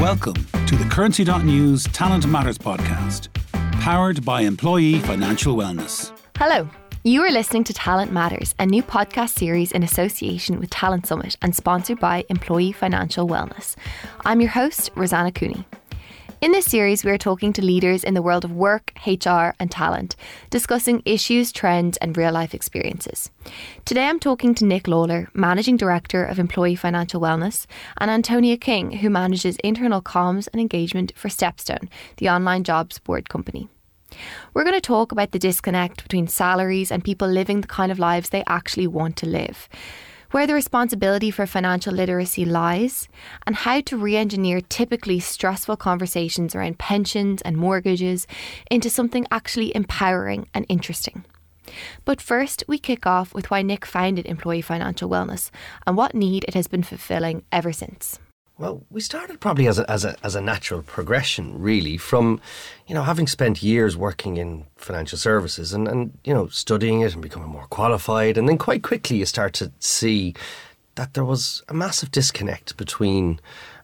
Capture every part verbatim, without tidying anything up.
Welcome to the Currency dot News Talent Matters podcast, powered by Employee Financial Wellness. Hello, you are listening to Talent Matters, a new podcast series in association with Talent Summit and sponsored by Employee Financial Wellness. I'm your host, Rosanna Cooney. In this series, we are talking to leaders in the world of work, H R and talent, discussing issues, trends and real-life experiences. Today I'm talking to Nick Lawler, Managing Director of Employee Financial Wellness, and Antonia King, who manages internal comms and engagement for Stepstone, the online jobs board company. We're going to talk about the disconnect between salaries and people living the kind of lives they actually want to live, where the responsibility for financial literacy lies, and how to re-engineer typically stressful conversations around pensions and mortgages into something actually empowering and interesting. But first, we kick off with why Nick founded Employee Financial Wellness and what need it has been fulfilling ever since. Well, we started probably as a, as a as a natural progression, really, from, you know, having spent years working in financial services and, and, you know, studying it and becoming more qualified. And then quite quickly you start to see that there was a massive disconnect between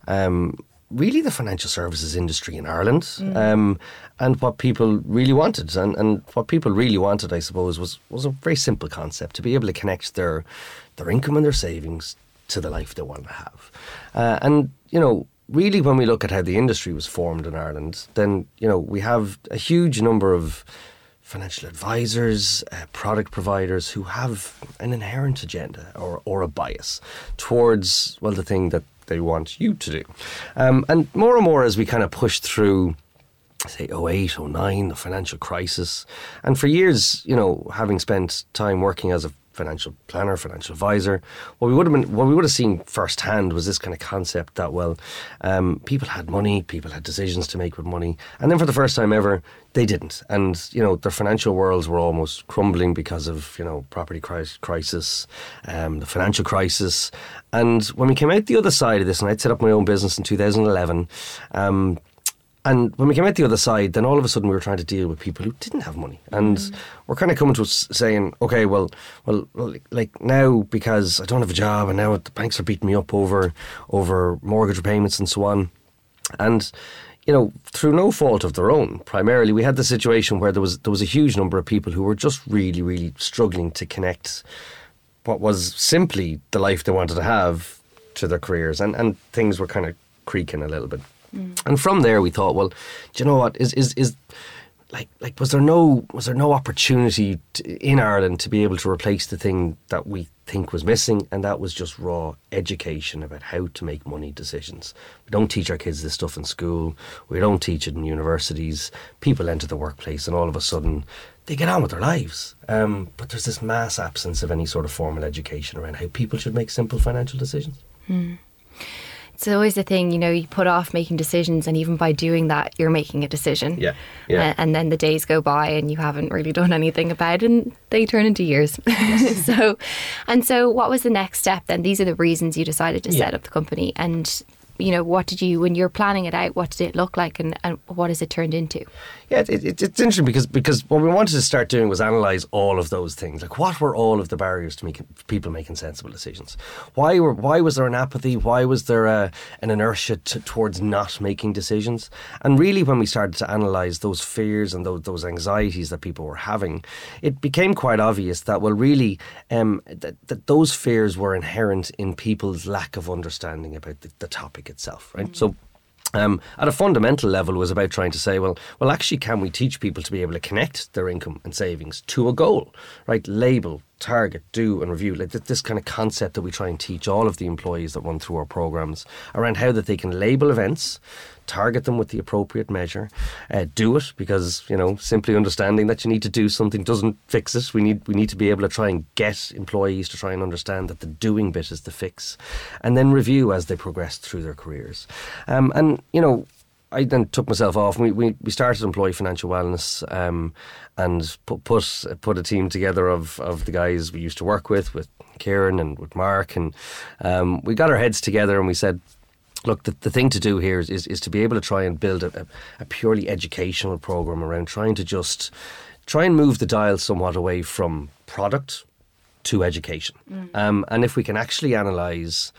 um, really the financial services industry in Ireland mm. um, and what people really wanted. And, and what people really wanted, I suppose, was, was a very simple concept: to be able to connect their their income and their savings to the life they want to have. Uh, and, you know, really when we look at how the industry was formed in Ireland, then, you know, we have a huge number of financial advisors, uh, product providers who have an inherent agenda or, or a bias towards, well, the thing that they want you to do. Um, and more and more as we kind of push through, say, oh eight, oh nine, the financial crisis, and for years, you know, having spent time working as a financial planner, financial advisor, what we would have been, what we would have seen firsthand was this kind of concept that, well, um, people had money, people had decisions to make with money, and then for the first time ever, they didn't. And, you know, their financial worlds were almost crumbling because of, you know, property crisis, um, the financial crisis. And when we came out the other side of this, and I'd set up my own business in two thousand eleven, um, and when we came out the other side, then all of a sudden we were trying to deal with people who didn't have money. And mm. we're kind of coming to us saying, okay, well, well, like now, because I don't have a job and now the banks are beating me up over over mortgage repayments and so on. And, you know, through no fault of their own, primarily, we had the situation where there was there was a huge number of people who were just really, really struggling to connect what was simply the life they wanted to have to their careers. And, and things were kind of creaking a little bit. Mm. And from there we thought, well, do you know what, is is is like like was there no was there no opportunity to, in Ireland to be able to replace the thing that we think was missing, and that was just raw education about how to make money decisions. We don't teach our kids this stuff in school. We don't teach it in universities. People enter the workplace and all of a sudden they get on with their lives. Um, but there's this mass absence of any sort of formal education around how people should make simple financial decisions. Mm. It's always the thing, you know, you put off making decisions, and even by doing that, you're making a decision. Yeah, yeah. Uh, and then the days go by and you haven't really done anything about it, and they turn into years. Yes. so, and so what was the next step then? These are the reasons you decided to yeah. set up the company. And, you know, what did you, when you're planning it out, what did it look like, and, and what has it turned into? Yeah, it, it, it's interesting because because what we wanted to start doing was analyse all of those things. Like, what were all of the barriers to make, people making sensible decisions? Why were why was there an apathy? Why was there a, an inertia to, towards not making decisions? And really, when we started to analyse those fears and those, those anxieties that people were having, it became quite obvious that, well, really, um, that, that those fears were inherent in people's lack of understanding about the, the topic itself, right? Mm-hmm. So Um, at a fundamental level, it was about trying to say, well, well, actually, can we teach people to be able to connect their income and savings to a goal, right? Label, target, do and review. Like this kind of concept that we try and teach all of the employees that run through our programs around how that they can label events, target them with the appropriate measure, uh, do it, because, you know, simply understanding that you need to do something doesn't fix it. We need we need to be able to try and get employees to try and understand that the doing bit is the fix, and then review as they progress through their careers. Um, and, you know, I then took myself off. We we, we started Employee Financial Wellness um, and put, put put a team together of, of the guys we used to work with, with Kieran and with Mark, and um, we got our heads together and we said, look, the, the thing to do here is, is, is to be able to try and build a, a purely educational program around trying to just try and move the dial somewhat away from product to education. Mm. Um, and if we can actually analyse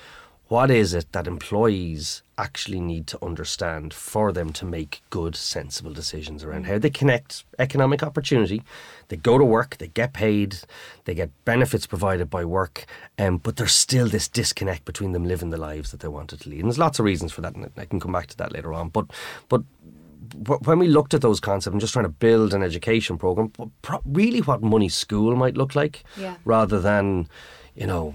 what is it that employees actually need to understand for them to make good, sensible decisions around how they connect economic opportunity. They go to work, they get paid, they get benefits provided by work, um, but there's still this disconnect between them living the lives that they wanted to lead. And there's lots of reasons for that, and I can come back to that later on. But but when we looked at those concepts and just trying to build an education program, really what Money School might look like, yeah. rather than, you know,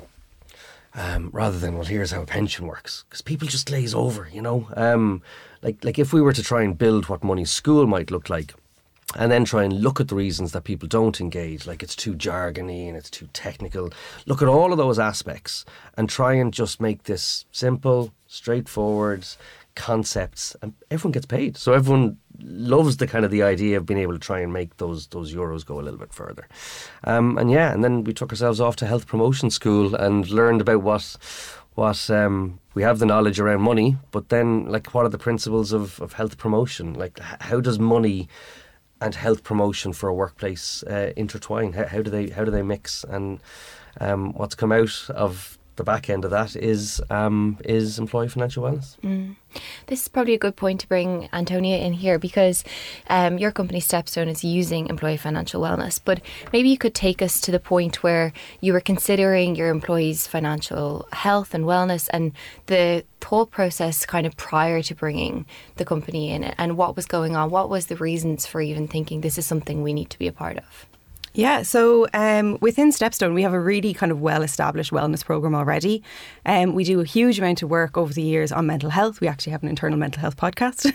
Um, rather than, well, here's how a pension works. Because people just glaze over, you know. Um, like like if we were to try and build what Money School might look like, and then try and look at the reasons that people don't engage, like it's too jargony and it's too technical. Look at all of those aspects and try and just make this simple, straightforward concepts, and everyone gets paid. So everyone loves the kind of the idea of being able to try and make those those euros go a little bit further. Um, and yeah, and then we took ourselves off to health promotion school and learned about what what um, we have the knowledge around money, but then like what are the principles of, of health promotion? Like how does money and health promotion for a workplace uh, intertwine? How, how do they how do they mix? And um, what's come out of the back end of that is um, is employee financial wellness. Mm. This is probably a good point to bring Antonia in here, because um, your company Stepstone is using employee financial wellness, but maybe you could take us to the point where you were considering your employees' financial health and wellness and the thought process kind of prior to bringing the company in, and what was going on. What was the reasons for even thinking this is something we need to be a part of? Yeah, so um, within Stepstone, we have a really kind of well-established wellness programme already. Um, we do a huge amount of work over the years on mental health. We actually have an internal mental health podcast.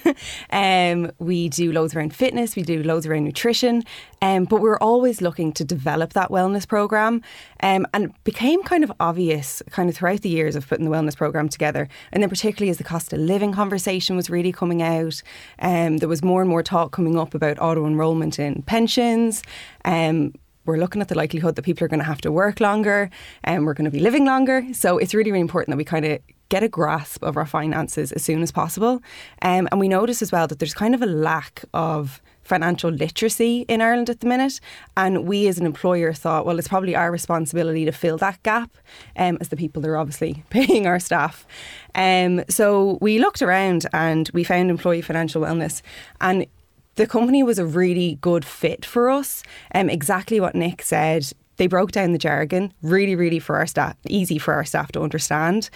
um, we do loads around fitness. We do loads around nutrition. Um, but we're always looking to develop that wellness programme. Um, and it became kind of obvious kind of throughout the years of putting the wellness programme together. And then particularly as the cost of living conversation was really coming out, um, there was more and more talk coming up about auto-enrolment in pensions. Um, we're looking at the likelihood that people are going to have to work longer and we're going to be living longer. So it's really, really important that we kind of get a grasp of our finances as soon as possible. Um, and we notice as well that there's kind of a lack of financial literacy in Ireland at the minute. And we as an employer thought, well, it's probably our responsibility to fill that gap um, as the people that are obviously paying our staff. Um, so we looked around and we found Employee Financial Wellness, and the company was a really good fit for us. Um, exactly what Nick said. They broke down the jargon, really, really for our staff, easy for our staff to understand.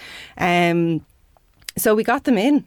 Um, so we got them in.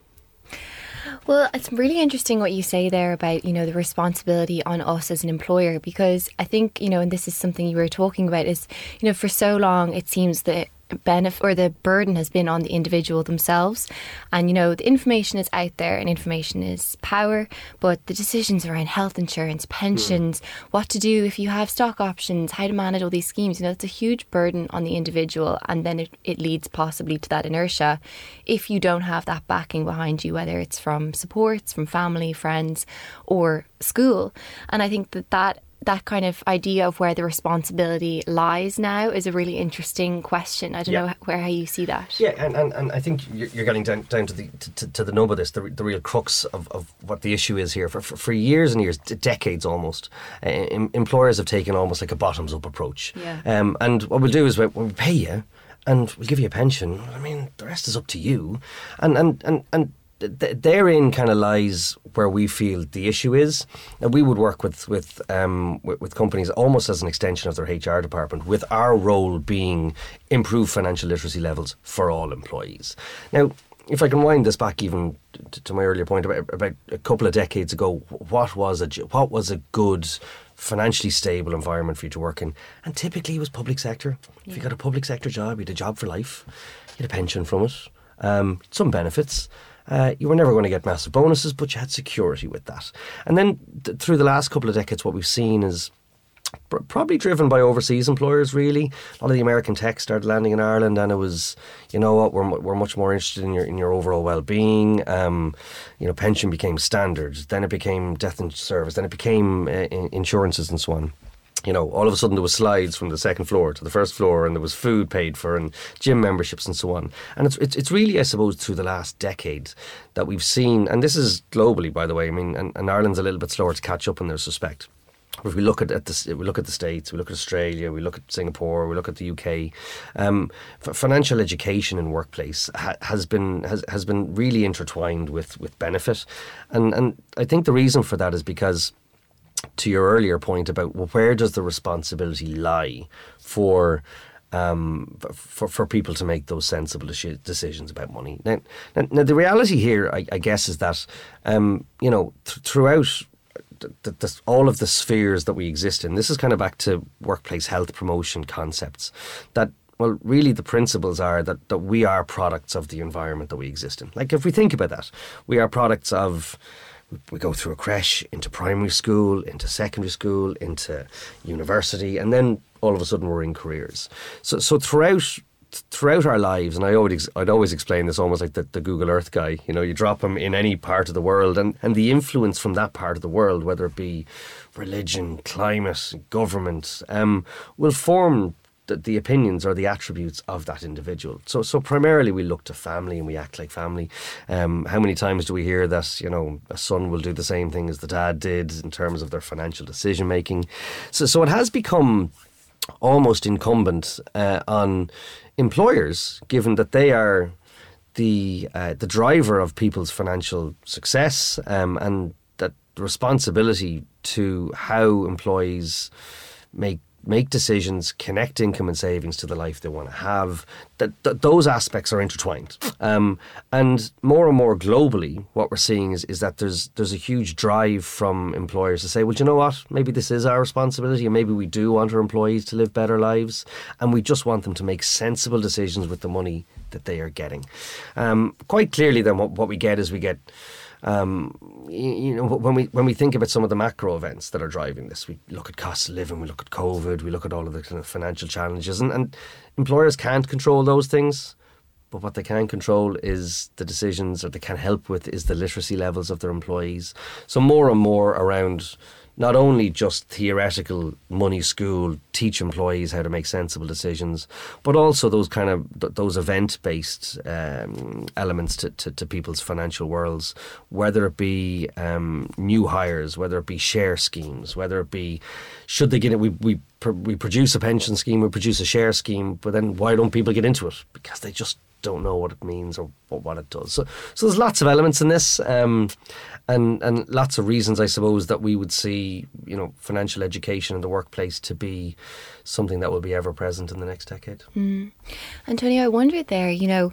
Well, it's really interesting what you say there about, you know, the responsibility on us as an employer, because I think, you know, and this is something you were talking about, is, you know, for so long it seems that benefit or the burden has been on the individual themselves, and you know the information is out there and information is power, but the decisions around health insurance, pensions, mm. what to do if you have stock options, how to manage all these schemes, you know, it's a huge burden on the individual, and then it, it leads possibly to that inertia if you don't have that backing behind you, whether it's from supports, from family, friends or school. And I think that that that kind of idea of where the responsibility lies now is a really interesting question. I don't yeah. know where how you see that. Yeah, and, and, and I think you're, you're getting down, down to the to, to the nub of this, the, the real crux of, of what the issue is here. For, for, for years and years, decades almost, uh, em, employers have taken almost like a bottoms-up approach. Yeah. Um, and what we'll do is we'll, we'll pay you and we'll give you a pension. I mean, the rest is up to you. And, and, and, and th- therein kind of lies where we feel the issue is. And we would work with with, um, with with companies almost as an extension of their H R department, with our role being improve financial literacy levels for all employees. Now, if I can wind this back even to, to my earlier point about about a couple of decades ago, what was a what was a good financially stable environment for you to work in? And typically it was public sector. Yeah. If you got a public sector job, you had a job for life, you had a pension from it, um, some benefits. Uh, you were never going to get massive bonuses, but you had security with that. And then th- through the last couple of decades, what we've seen is pr- probably driven by overseas employers, really. A lot of the American tech started landing in Ireland, and it was, you know what, we're we're much more interested in your in your overall well-being. Um, you know, pension became standard. Then it became death in service. Then it became uh, insurances and so on. You know, all of a sudden there was slides from the second floor to the first floor, and there was food paid for and gym memberships and so on. And it's it's, it's really, I suppose, through the last decade that we've seen, and this is globally, by the way, I mean, and, and Ireland's a little bit slower to catch up in this respect. if we look at, at the we look at the States, we look at Australia, we look at Singapore, we look at the U K, um, f- financial education in workplace ha- has been has, has been really intertwined with with benefit, and and I think the reason for that is because, to your earlier point about, well, where does the responsibility lie for um, for for people to make those sensible de- decisions about money? Now, now, now the reality here, I, I guess, is that um, you know th- throughout. The, the, all of the spheres that we exist in, this is kind of back to workplace health promotion concepts, that, well, really the principles are that, that we are products of the environment that we exist in. Like, if we think about that, we are products of, we go through a creche, into primary school, into secondary school, into university, and then all of a sudden we're in careers. So, so throughout Throughout our lives, and I always, I'd always explain this almost like the, the Google Earth guy, you know, you drop him in any part of the world, and, and the influence from that part of the world, whether it be religion, climate, government, um, will form the, the opinions or the attributes of that individual. So so primarily we look to family and we act like family. Um, how many times do we hear that, you know, a son will do the same thing as the dad did in terms of their financial decision making? So, so it has become almost incumbent uh, on employers, given that they are the uh, the driver of people's financial success, um, and that the responsibility to how employees make make decisions, connect income and savings to the life they want to have, that, that those aspects are intertwined. Um, and more and more globally, what we're seeing is, is that there's there's a huge drive from employers to say, well, you know what, maybe this is our responsibility, and maybe we do want our employees to live better lives, and we just want them to make sensible decisions with the money that they are getting. Um, quite clearly then what, what we get is we get Um, you know, when we when we think about some of the macro events that are driving this, we look at cost of living, we look at COVID, we look at all of the kind of financial challenges, and, and employers can't control those things, but what they can control is the decisions, or they can help with, is the literacy levels of their employees. So more and more around not only just theoretical money school, teach employees how to make sensible decisions, but also those kind of th- those event-based um, elements to, to, to people's financial worlds, whether it be um, new hires, whether it be share schemes, whether it be, should they get it, we, we, pr- we produce a pension scheme, we produce a share scheme, but then why don't people get into it? Because they just don't know what it means or what it does. So, so there's lots of elements in this, um, and and lots of reasons, I suppose, that we would see, you know, financial education in the workplace to be something that will be ever present in the next decade. Mm. Antonio, I wondered there, you know,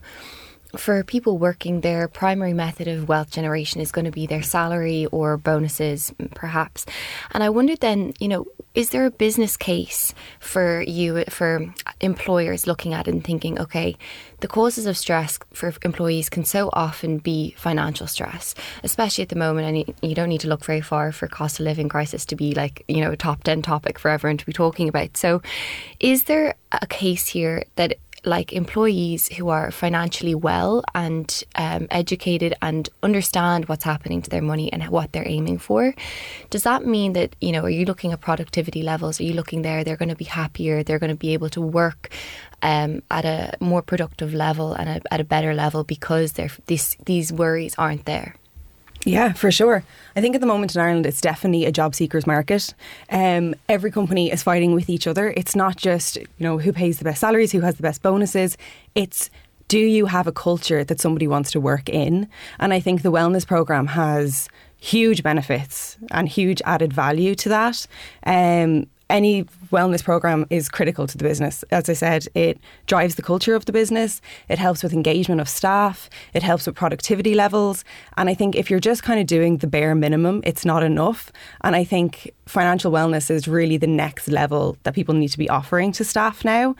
for people working, their primary method of wealth generation is going to be their salary or bonuses, perhaps. And I wondered then, you know, is there a business case for you, for employers looking at it and thinking, okay, the causes of stress for employees can so often be financial stress, especially at the moment, and you, you don't need to look very far for cost of living crisis to be like, you know, a top ten topic for everyone to be talking about. So is there a case here that, like, employees who are financially well and um, educated and understand what's happening to their money and what they're aiming for, does that mean that, you know, are you looking at productivity levels? Are you looking there, they're going to be happier, they're going to be able to work um, at a more productive level and a, at a better level because they're, these, these worries aren't there? Yeah, for sure. I think at the moment in Ireland, it's definitely a job seekers market. Um, every company is fighting with each other. It's not just, you know, who pays the best salaries, who has the best bonuses. It's, do you have a culture that somebody wants to work in? And I think the wellness programme has huge benefits and huge added value to that. Um, any wellness programme is critical to the business. As I said, it drives the culture of the business. It helps with engagement of staff. It helps with productivity levels. And I think if you're just kind of doing the bare minimum, it's not enough. And I think financial wellness is really the next level that people need to be offering to staff now,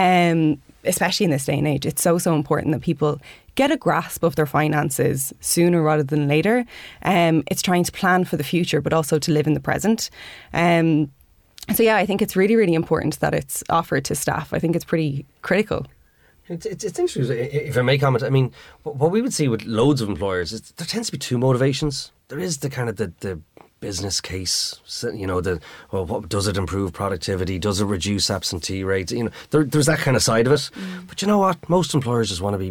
um, especially in this day and age. It's so, so important that people get a grasp of their finances sooner rather than later. Um, it's trying to plan for the future, but also to live in the present. Um, So yeah, I think it's really, really important that it's offered to staff. I think it's pretty critical. It's, it's, it's interesting, if I may comment. I mean, what we would see with loads of employers is there tends to be two motivations. There is the kind of the, the business case, you know, the, well, what, does it improve productivity? Does it reduce absentee rates? You know, there, there's that kind of side of it. Mm. But you know what? Most employers just want to be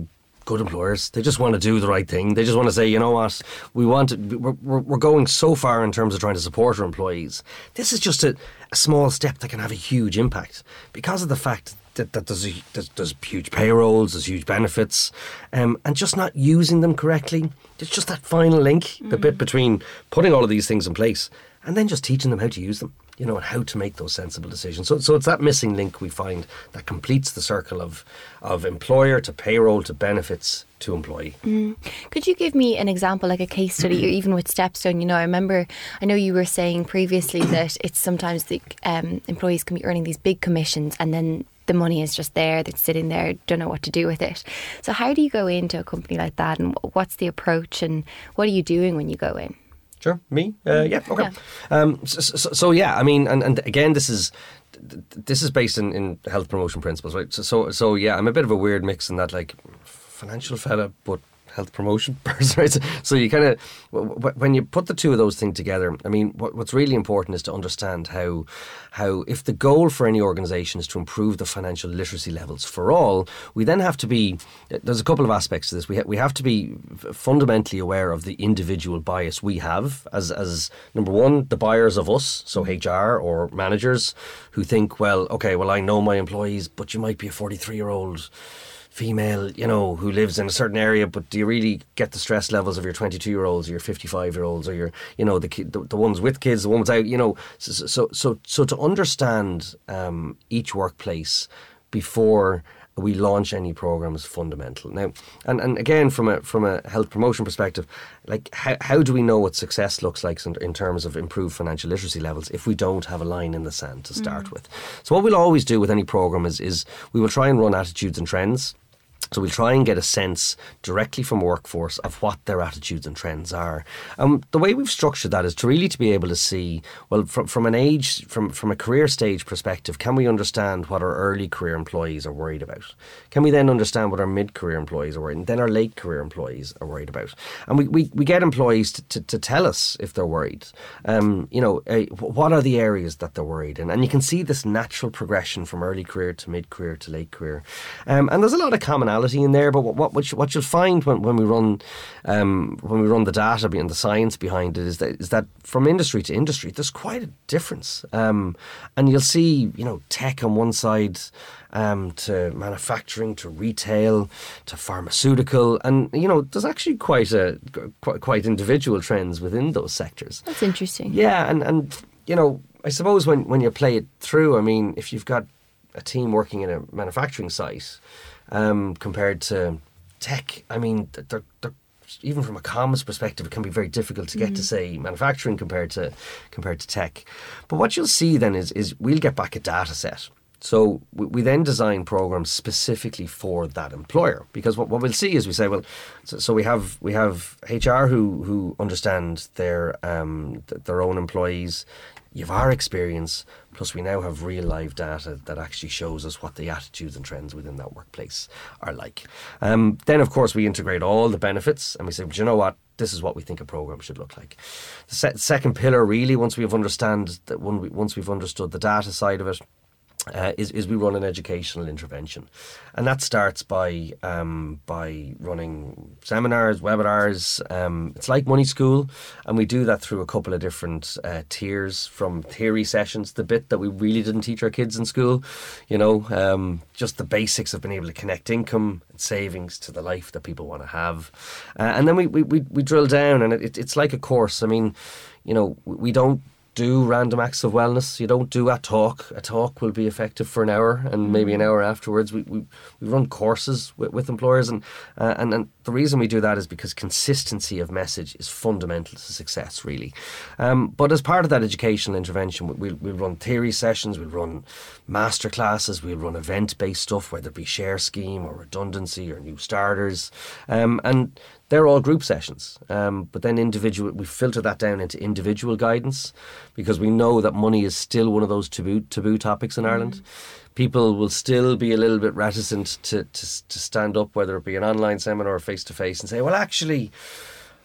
good employers. They just want to do the right thing. They just want to say, you know what, we want to, we're, we're, we're going so far in terms of trying to support our employees. This is just a, a small step that can have a huge impact because of the fact that, that there's, a, there's, there's huge payrolls, there's huge benefits, um, and just not using them correctly. There's just that final link, mm-hmm. the bit between putting all of these things in place and then just teaching them how to use them, you know, and how to make those sensible decisions. So, so it's that missing link we find that completes the circle of of employer to payroll to benefits to employee. Mm. Could you give me an example, like a case study, or even with Stepstone? You know, I remember, I know you were saying previously that it's sometimes the um, employees can be earning these big commissions and then the money is just there, they're sitting there, don't know what to do with it. So how do you go into a company like that, and what's the approach, and what are you doing when you go in? Sure, me? Uh, yeah, okay. Yeah. Um, so, so, so yeah, I mean, and, and again, this is this is based in, in health promotion principles, right? So, so, so yeah, I'm a bit of a weird mix in that, like, financial fella, but health promotion person, right? So you kind of, when you put the two of those things together, I mean, what, what's really important is to understand how, how if the goal for any organisation is to improve the financial literacy levels for all, we then have to be, there's a couple of aspects to this. We, ha- we have to be fundamentally aware of the individual bias we have as, as number one, the buyers of us, so H R or managers who think, well, okay, well, I know my employees, but you might be a forty-three-year-old female, you know, who lives in a certain area, but do you really get the stress levels of your twenty-two-year-olds or your fifty-five-year-olds or your, you know, the the, the ones with kids, the ones without, you know, so so so, so to understand um, each workplace before we launch any program is fundamental. Now, and, and again, from a from a health promotion perspective, like how how do we know what success looks like in, in terms of improved financial literacy levels if we don't have a line in the sand to start mm. with? So what we'll always do with any program is is we will try and run attitudes and trends. So we'll try and get a sense directly from workforce of what their attitudes and trends are. Um, the way we've structured that is to really to be able to see, well, from, from an age, from, from a career stage perspective, can we understand what our early career employees are worried about? Can we then understand what our mid-career employees are worried, and then our late career employees are worried about? And we, we, we get employees to, to, to tell us if they're worried. Um, you know, uh, what are the areas that they're worried in? And you can see this natural progression from early career to mid-career to late career. Um, and there's a lot of commonality in there, but what what, what you'll find when, when we run um, when we run the data and the science behind it is that is that from industry to industry there's quite a difference, um, and you'll see, you know, tech on one side um, to manufacturing to retail to pharmaceutical, and you know there's actually quite a quite, quite individual trends within those sectors. That's interesting. Yeah, and and you know I suppose when when you play it through, I mean, if you've got a team working in a manufacturing site Um, compared to tech, I mean, they're, they're, even from a comms perspective, it can be very difficult to get mm. to say manufacturing compared to compared to tech. But what you'll see then is is we'll get back a data set. So we, we then design programs specifically for that employer, because what, what we'll see is we say, well, so, so we have we have H R who who understand their um, th- their own employees. You've our experience, plus we now have real live data that actually shows us what the attitudes and trends within that workplace are like. Um, then, of course, we integrate all the benefits and we say, but you know what? This is what we think a program should look like. The se- second pillar, really, once we've understand that when we, once we've understood the data side of it, Uh, is, is we run an educational intervention, and that starts by um, by running seminars, webinars. Um, it's like Money School, and we do that through a couple of different uh, tiers, from theory sessions, the bit that we really didn't teach our kids in school, you know, um, just the basics of being able to connect income and savings to the life that people want to have, uh, and then we, we, we, we drill down, and it, it's like a course. I mean, you know, we don't do random acts of wellness. You don't do a talk. A talk will be effective for an hour and maybe an hour afterwards. We we, we run courses with, with employers, and, uh, and and the reason we do that is because consistency of message is fundamental to success, really. Um, but as part of that educational intervention, we'll, we'll run theory sessions, we'll run master classes, we'll run event-based stuff, whether it be share scheme or redundancy or new starters, um, and they're all group sessions, um, but then individual. We filter that down into individual guidance, because we know that money is still one of those taboo taboo topics in mm. Ireland. People will still be a little bit reticent to, to to stand up, whether it be an online seminar or face to face, and say, "Well, actually,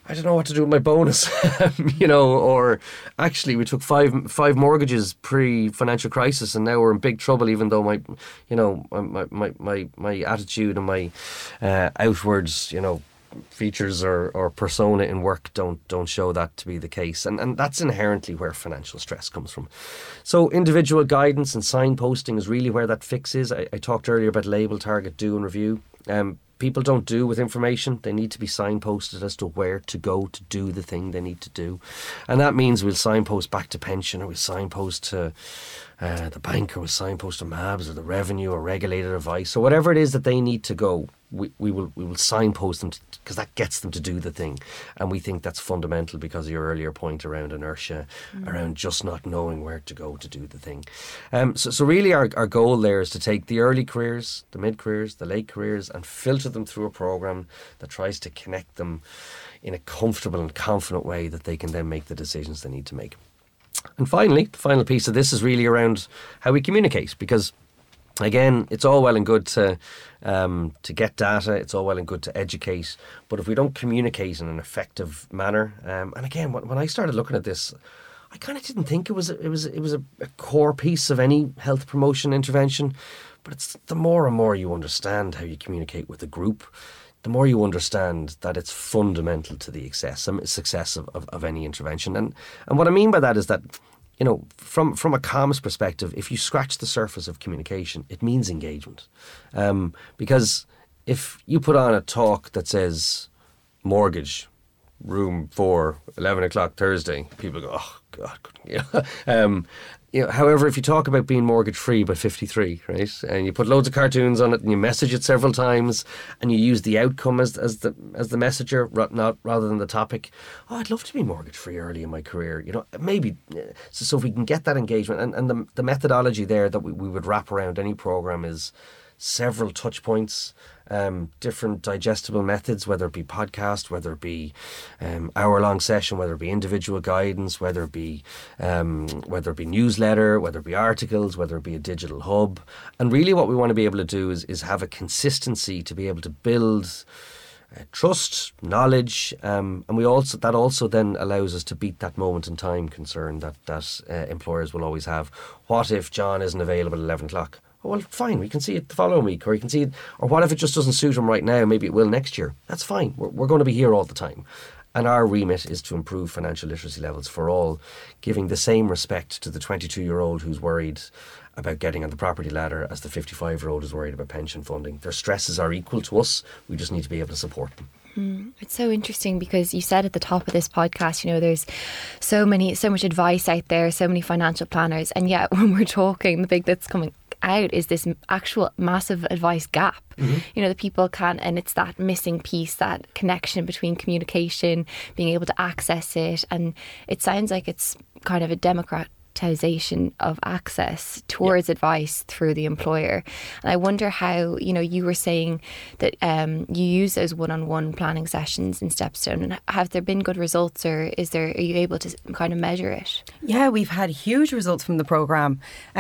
I don't know what to do with my bonus, you know, or actually we took five five mortgages pre-financial crisis and now we're in big trouble, even though my, you know, my my my, my attitude and my uh, outwards, you know, features or, or persona in work don't don't show that to be the case. And and that's inherently where financial stress comes from. So individual guidance and signposting is really where that fix is. I, I talked earlier about label, target, do and review. Um, people don't do with information. They need to be signposted as to where to go to do the thing they need to do. And that means we'll signpost back to pension, or we'll signpost to uh, the bank, or we'll signpost to M A Bs or the revenue or regulated advice. So whatever it is that they need to go, we, we will we will signpost them, because that gets them to do the thing. And we think that's fundamental because of your earlier point around inertia, mm. around just not knowing where to go to do the thing. Um, so, so really our, our goal there is to take the early careers, the mid-careers, the late careers, and filter them through a programme that tries to connect them in a comfortable and confident way that they can then make the decisions they need to make. And finally, the final piece of this is really around how we communicate, because again, it's all well and good to um, to get data, it's all well and good to educate, but if we don't communicate in an effective manner, um, and again, when, when I started looking at this, I kind of didn't think it was a, it was it was a, a core piece of any health promotion intervention, but it's the more and more you understand how you communicate with a group, the more you understand that it's fundamental to the success, success of, of, of any intervention. And and what I mean by that is that, you know, from, from a comms perspective, if you scratch the surface of communication, it means engagement. Um, because if you put on a talk that says mortgage, room four, eleven o'clock Thursday, people go, oh, God. You know, um, you know, however, if you talk about being mortgage free by fifty-three, right, and you put loads of cartoons on it and you message it several times and you use the outcome as as the as the messenger, not rather than the topic. Oh, I'd love to be mortgage free early in my career. You know, maybe so, so if we can get that engagement, and, and the the methodology there that we, we would wrap around any program is several touch points, um, different digestible methods, whether it be podcast, whether it be um, hour-long session, whether it be individual guidance, whether it be um, whether it be newsletter, whether it be articles, whether it be a digital hub. And really what we want to be able to do is, is have a consistency to be able to build uh, trust, knowledge, um, and we also that also then allows us to beat that moment in time concern that, that uh, employers will always have. What if John isn't available at eleven o'clock? Well, fine, we can see it the following week, or you can see it, or what if it just doesn't suit him right now, maybe it will next year. That's fine, we're, we're going to be here all the time. And our remit is to improve financial literacy levels for all, giving the same respect to the twenty-two-year-old who's worried about getting on the property ladder as the fifty-five-year-old who's worried about pension funding. Their stresses are equal to us, we just need to be able to support them. Mm, it's so interesting because you said at the top of this podcast, you know, there's so many, so much advice out there, so many financial planners, and yet when we're talking, the big that's coming out is this actual massive advice gap. Mm-hmm. You know, the people can't, and it's that missing piece, that connection between communication, being able to access it, and it sounds like it's kind of a democratization of access towards yeah. advice through the employer. And I wonder how, you know, you were saying that um, you use those one-on-one planning sessions in Stepstone, and have there been good results, or is there, are you able to kind of measure it? Yeah, we've had huge results from the programme.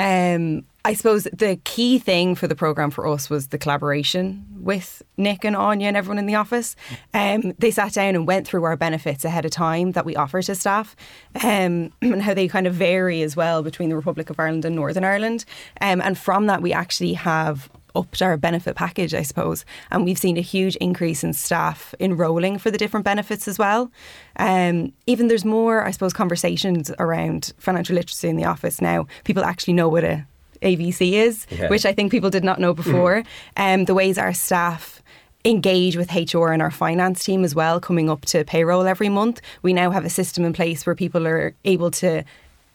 Um, I suppose the key thing for the programme for us was the collaboration with Nick and Anya and everyone in the office. Um, they sat down and went through our benefits ahead of time that we offer to staff, um, and how they kind of vary as well between the Republic of Ireland and Northern Ireland. Um, and from that, we actually have upped our benefit package, I suppose. And we've seen a huge increase in staff enrolling for the different benefits as well. Um, even there's more, I suppose, conversations around financial literacy in the office now. People actually know what a A V C is, yeah. which I think people did not know before. Um, the ways our staff engage with H R and our finance team as well, coming up to payroll every month. We now have a system in place where people are able to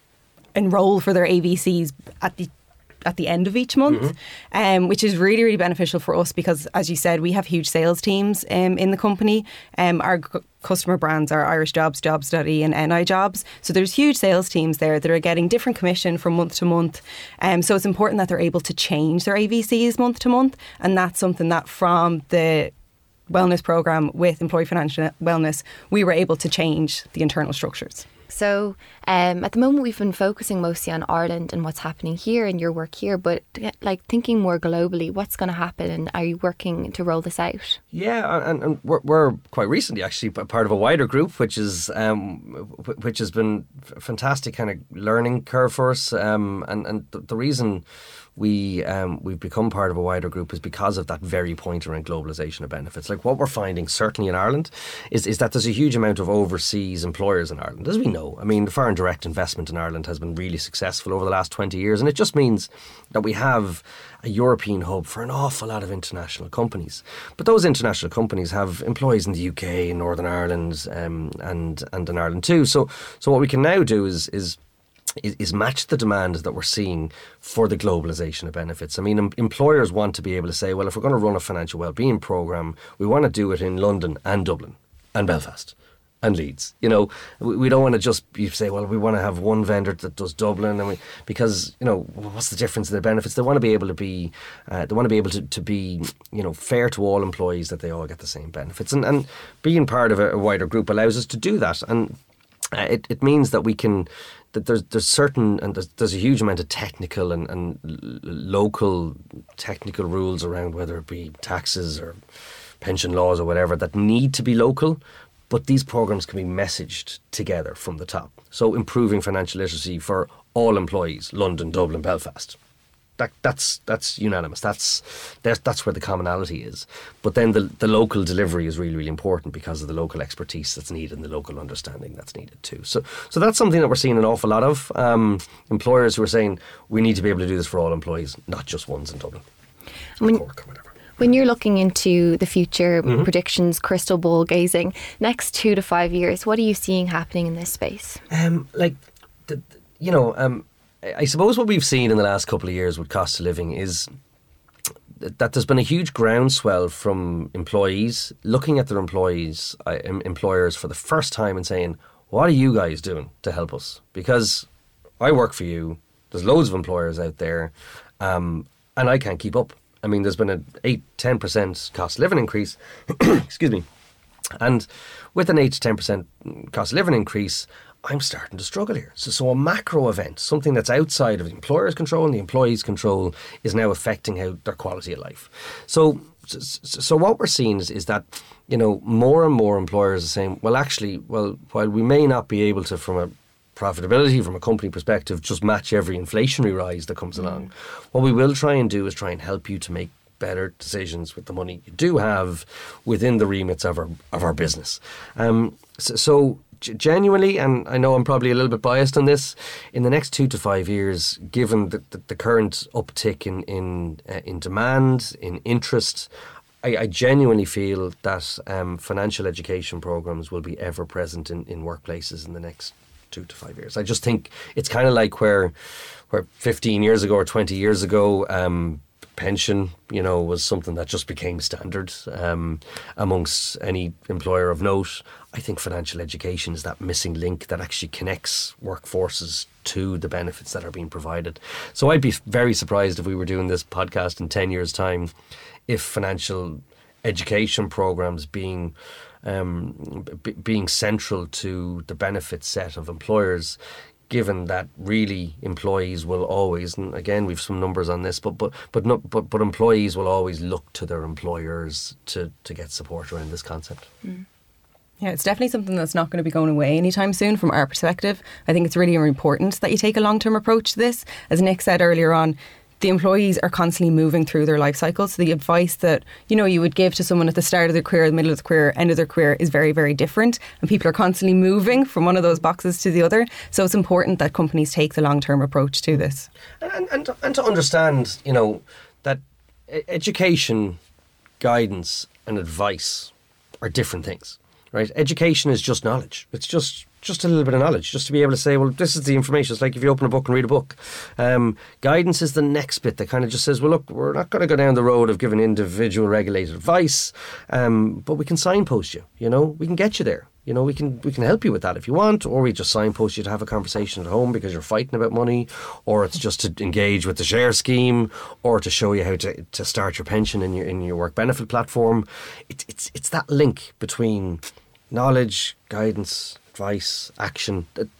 enrol for their A V Cs at the at the end of each month, mm-hmm. um, which is really, really beneficial for us because, as you said, we have huge sales teams um, in the company. Um, our c- customer brands are Irish Jobs, Jobs.ie and N I Jobs. So there's huge sales teams there that are getting different commission from month to month. Um, so it's important that they're able to change their A V Cs month to month. And that's something that from the wellness programme with Employee Financial Wellness, we were able to change the internal structures. So um, at the moment we've been focusing mostly on Ireland and what's happening here and your work here, but like thinking more globally, what's going to happen, and are you working to roll this out? Yeah, and, and we're, we're quite recently actually part of a wider group, which is um, which has been a fantastic kind of learning curve for us, um, and and the, the reason we um, we've become part of a wider group is because of that very point around globalisation of benefits. Like what we're finding, certainly in Ireland, is, is that there's a huge amount of overseas employers in Ireland, as we know. I mean, the foreign direct investment in Ireland has been really successful over the last twenty years, and it just means that we have a European hub for an awful lot of international companies. But those international companies have employees in the U K, in Northern Ireland, um, and and in Ireland too. So so what we can now do is is is match the demand that we're seeing for the globalisation of benefits. I mean, em- employers want to be able to say, well, if we're going to run a financial wellbeing programme, we want to do it in London and Dublin and Belfast and Leeds. You know, we, we don't want to just you say, well, we want to have one vendor that does Dublin, and we, because, you know, what's the difference in the benefits? They want to be able to be, uh, they want to be able to, to be, you know, fair to all employees, that they all get the same benefits. And, and being part of a, a wider group allows us to do that. And uh, it, it means that we can, that there's there's certain and there's, there's a huge amount of technical and, and local technical rules around, whether it be taxes or pension laws or whatever, that need to be local, but these programs can be messaged together from the top. So improving financial literacy for all employees, London, Dublin, Belfast. That, that's that's unanimous. That's that's where the commonality is. But then the the local delivery is really, really important because of the local expertise that's needed and the local understanding that's needed too. So so that's something that we're seeing an awful lot of. Um, employers who are saying we need to be able to do this for all employees, not just ones in Dublin or when, Cork or whatever. When you're looking into the future, Mm-hmm. predictions, crystal ball gazing, next two to five years, what are you seeing happening in this space? Um, like, the, you know, um, I suppose what we've seen in the last couple of years with cost of living is that there's been a huge groundswell from employees looking at their employees, uh, em- employers for the first time and saying, what are you guys doing to help us? Because I work for you, there's loads of employers out there, um, and I can't keep up. I mean, there's been an eight, ten percent cost of living increase, excuse me, and with an eight to ten percent cost of living increase, I'm starting to struggle here. So, so a macro event, something that's outside of the employer's control and the employee's control, is now affecting how their quality of life. So, so, so what we're seeing is, is that, you know, more and more employers are saying, well, actually, well, while we may not be able to, from a profitability, from a company perspective, just match every inflationary rise that comes along, what we will try and do is try and help you to make better decisions with the money you do have within the remits of our of our business. Um, so, so genuinely, and I know I'm probably a little bit biased on this, in the next two to five years, given the, the, the current uptick in in, uh, in demand, in interest, I, I genuinely feel that um, financial education programs will be ever present in, in workplaces in the next two to five years. I just think it's kind of like where where fifteen years ago or twenty years ago, um, pension, you know, was something that just became standard um, amongst any employer of note. I think financial education is that missing link that actually connects workforces to the benefits that are being provided. So I'd be very surprised if we were doing this podcast in ten years' time if financial education programs being um, b- being central to the benefit set of employers, given that really employees will always, and again we've some numbers on this, but but but not, but, but employees will always look to their employers to, to get support around this concept. Mm. Yeah, it's definitely something that's not going to be going away anytime soon from our perspective. I think it's really important that you take a long-term approach to this. As Nick said earlier on, the employees are constantly moving through their life cycle. So the advice that, you know, you would give to someone at the start of their career, the middle of the career, end of their career is very, very different. And people are constantly moving from one of those boxes to the other. So it's important that companies take the long-term approach to this. And, and, to, and to understand, you know, that education, guidance and advice are different things, right? Education is just knowledge. It's just... just a little bit of knowledge, just to be able to say, well, this is the information. It's like if you open a book and read a book. Um, guidance is the next bit that kind of just says, well, look, we're not going to go down the road of giving individual regulated advice, um, but we can signpost you, you know, we can get you there. You know, we can we can help you with that if you want, or we just signpost you to have a conversation at home because you're fighting about money, or it's just to engage with the share scheme, or to show you how to, to start your pension in your in your work benefit platform. It, it's it's that link between knowledge, guidance, advice, action.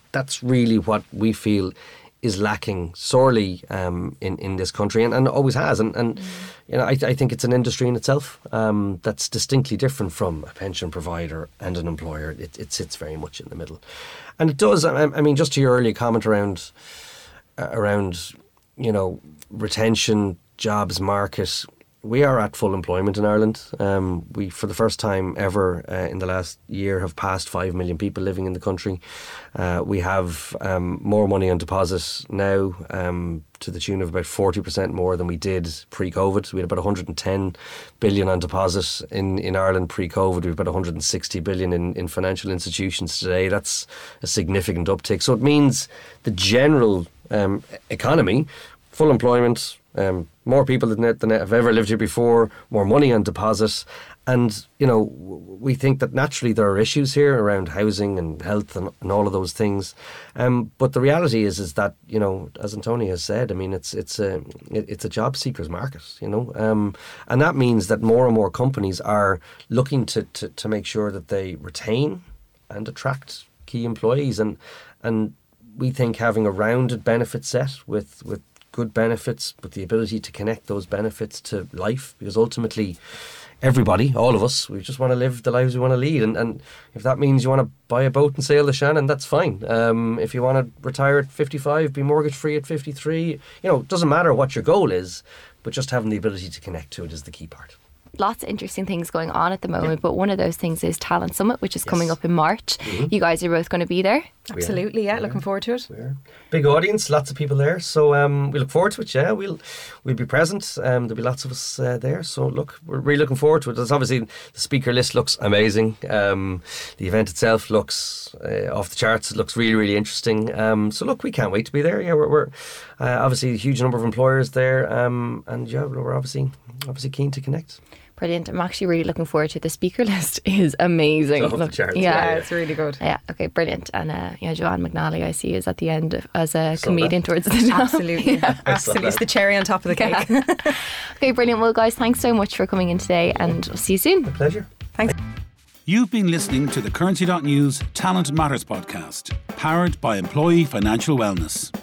that's really what we feel is lacking sorely um, in in this country, and, and always has. And, and mm. you know, I, I think it's an industry in itself um, that's distinctly different from a pension provider and an employer. It, it sits very much in the middle, and it does. I, I mean, just to your earlier comment around uh, around you know retention, jobs market. We are at full employment in Ireland. Um, we, for the first time ever uh, in the last year, have passed five million people living in the country. Uh, we have um, more money on deposit now, um, to the tune of about forty percent more than we did pre-COVID. We had about one hundred ten billion on deposit in, in Ireland pre-COVID. We have about one hundred sixty billion in, in financial institutions today. That's a significant uptick. So it means the general um, economy, full employment, Um, more people than, than have ever lived here before, more money on deposit. And, you know, we think that naturally there are issues here around housing and health and, and all of those things. Um, but the reality is is that, you know, as Antonia has said, I mean, it's it's a it's a job seekers market, you know. Um, and that means that more and more companies are looking to, to, to make sure that they retain and attract key employees. And and we think having a rounded benefit set with, with good benefits, but the ability to connect those benefits to life, because ultimately everybody, all of us, we just want to live the lives we want to lead, and, and if that means you want to buy a boat and sail the Shannon, that's fine. Um, if you want to retire at fifty-five, be mortgage free at fifty-three, you know, it doesn't matter what your goal is, but just having the ability to connect to it is the key part. Lots of interesting things going on at the moment, yeah. But one of those things is Talent Summit, which is yes. coming up in March. Mm-hmm. You guys are both going to be there? Absolutely, yeah. Looking forward to it. We are. Big audience, lots of people there. So um, we look forward to it, yeah. We'll we'll be present. Um, there'll be lots of us uh, there. So look, we're really looking forward to it. There's obviously, the speaker list looks amazing. Um, the event itself looks uh, off the charts. It looks really, really interesting. Um, so look, we can't wait to be there. Yeah, we're, we're uh, obviously a huge number of employers there. Um, and yeah, we're obviously obviously keen to connect. Brilliant. I'm actually really looking forward to it. The speaker list is amazing. It's off the charts, yeah. yeah, it's really good. Yeah, okay, brilliant. And uh, yeah, Joanne McNally, I see, is at the end of, as a comedian that. towards the top. Absolutely, yeah. Absolutely. It's the cherry on top of the cake. Yeah. Okay, brilliant. Well, guys, thanks so much for coming in today, and we'll see you soon. A pleasure. Thanks. You've been listening to the Currency dot News Talent Matters podcast, powered by Employee Financial Wellness.